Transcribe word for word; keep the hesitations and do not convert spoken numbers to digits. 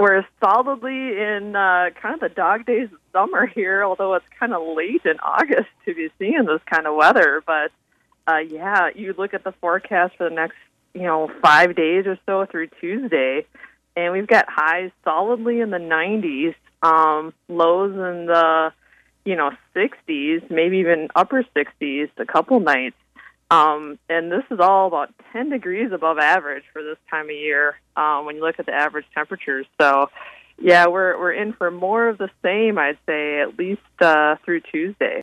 we're solidly in uh, kind of the dog days of summer here, although it's kind of late in August to be seeing this kind of weather. But, uh, yeah, you look at the forecast for the next, you know, five days or so through Tuesday, and we've got highs solidly in the nineties, um, lows in the, you know, sixties, maybe even upper sixties a couple nights. Um, and this is all about ten degrees above average for this time of year um, when you look at the average temperatures. So, yeah, we're we're in for more of the same, I'd say, at least uh, through Tuesday.